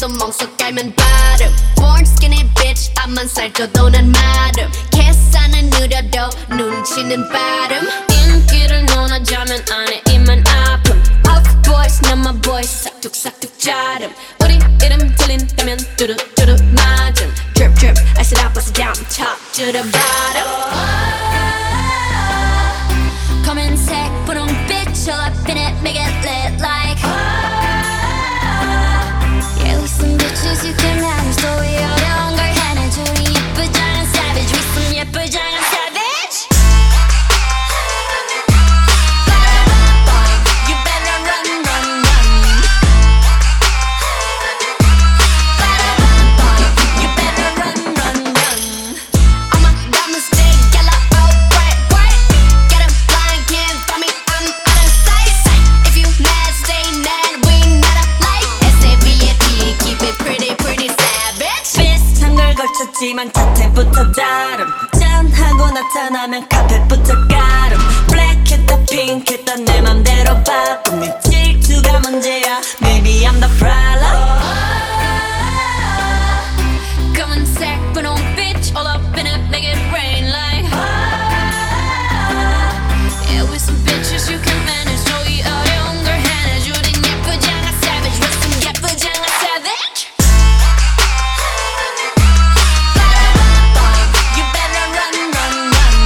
또 멍석 깔면 발음 Born skinny bitch 앞만 살쪄도 난 마름 계산은 느려도 눈치는 빠름 인기를 논하자면 안에 입만 아픔 Puff boys 난 my boys 싹둑싹둑 자름 우리 이름 들린다면 뚜루뚜루 맞음 Drip drip I said I bust it down top to the bottom 검은색 분홍빛 all up in it make it lit like Yeah we some bitches you can manage 또 이 어려운 걸 해내줘 우리 예쁘장한 savage we some 예쁘장한 savage You better run run run You better run run run All my diamonds stay yellow oh bright bright Get 'em blind can't find me I'm out of sight If you mad stay mad we not alike S-A-V-A-P keep it pretty pretty savage 비슷한 걸 걸쳤지만 자태부터 다름 짠하고 나타나면 카펫부터 가름 블랙했다 핑크했다 내 맘대로 바꿈 네 질투가 문제야 Maybe I'm the problem 검은색 분홍빛 all up in it make it rain like Yeah we some bitches you can manage 또 이 어려운 걸 해내줘 우린 예쁘장한 savage we some 예쁘장한 savage You better run run run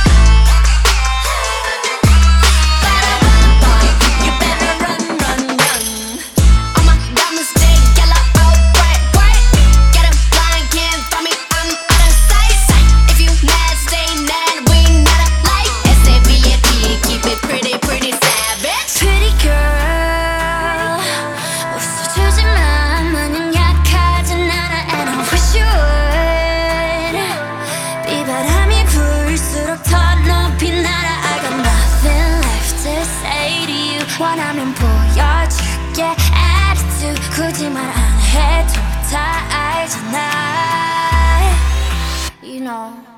You better run run run All my diamonds stay yellow oh bright bright Get 'em blind can't find me I'm out of sight If you mad stay mad we not alike S-A-V-A-P keep it pretty pretty savage Pretty girl 웃어주지만 마냥 약하진 않아 And I wish you would 비바람이 불수록 더 높이 날아 I got nothing left to say to you 원하면 보여줄게 attitude 굳이 말 안 해도 다 알잖아 You know